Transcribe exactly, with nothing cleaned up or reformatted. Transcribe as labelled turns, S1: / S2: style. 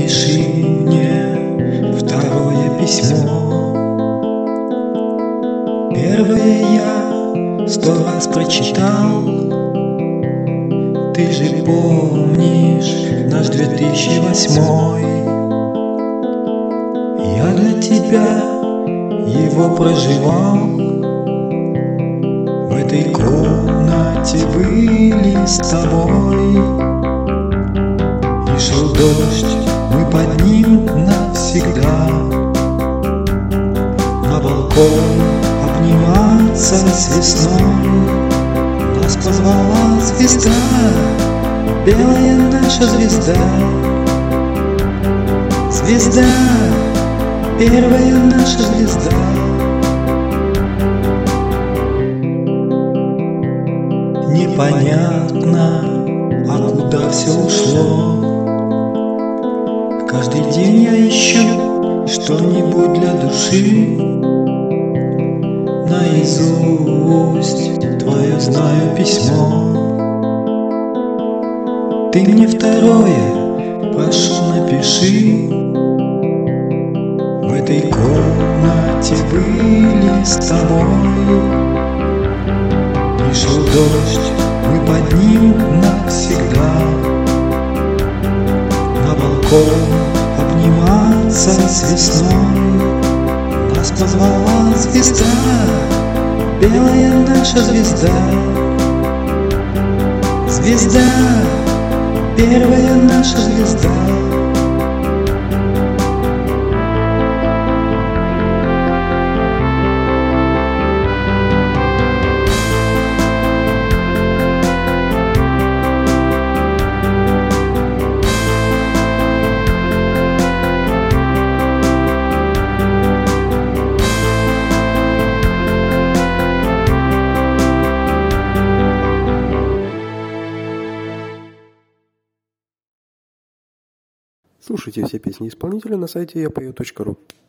S1: Напиши мне второе письмо. Первое я сто раз прочитал. Ты же помнишь наш две тысячи восьмой. Я для тебя его проживал. В этой комнате были с тобой. И шел дождь, мы под ним навсегда. На балкон обниматься с весной нас позвала звезда, белая наша звезда. Звезда, первая наша звезда. Непонятно, а куда все ушло. Каждый день я ищу что-нибудь для души. Наизусть твое знаю письмо. Ты мне второе, прошу, напиши. В этой комнате были с тобой. И шел дождь, мы под ним навсегда. На балкон обниматься с весной нас позвала звезда, белая наша звезда. Звезда, первая наша звезда.
S2: Слушайте все песни исполнителя на сайте я пою точка ру.